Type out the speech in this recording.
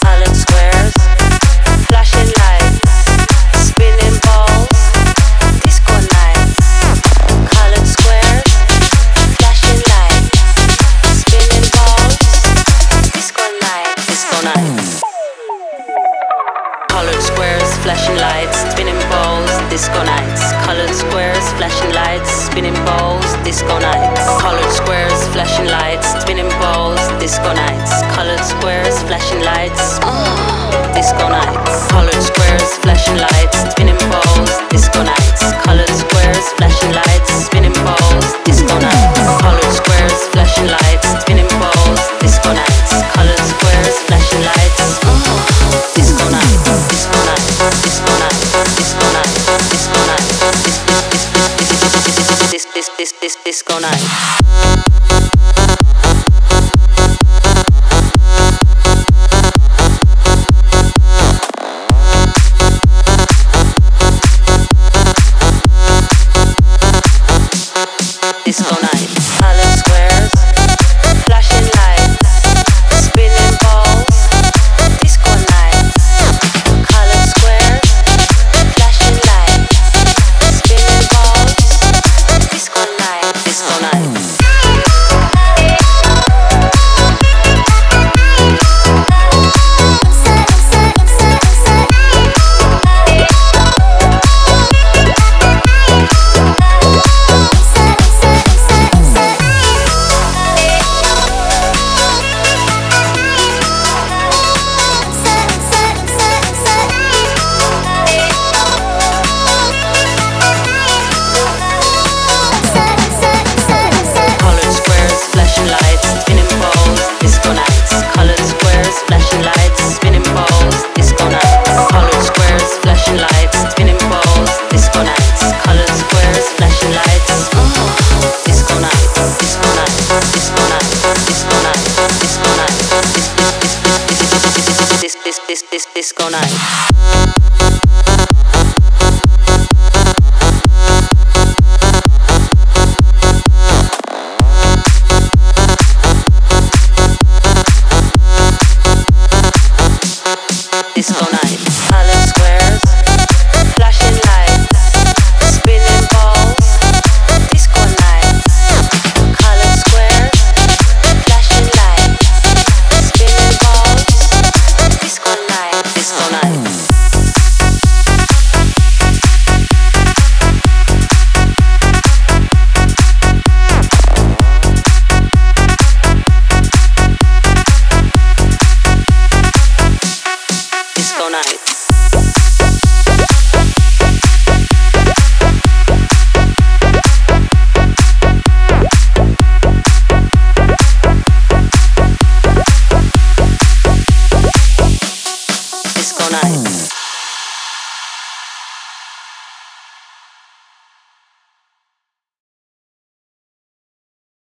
colored squares, flashing lights, spinning balls, disco nights. Colored squares, flashing lights, spinning balls, disco nights, disco nights. Colored squares, flashing lights, spinning balls, disco nights. Colored squares, flashing lights, spinning balls, disco nights. Colored squares, flashing lights, spinning balls, disco nights. Colored squares, flashing lights, disco nights. Colored squares, flashing lights, spinning balls, disco nights. Colored squares, flashing lights, spinning balls, disco nights. Colored squares, flashing lights, spinning balls, disco nights. Colored squares, flashing lights, disco nights, disco nights, disco nights, disco nights, disco nights, disco nights. Disco nights, colored squares, flashing lights, spinning balls, disco nights. Colored squares, flashing lights, spinning balls, disco nights, disco nights. Disco night. Disco night.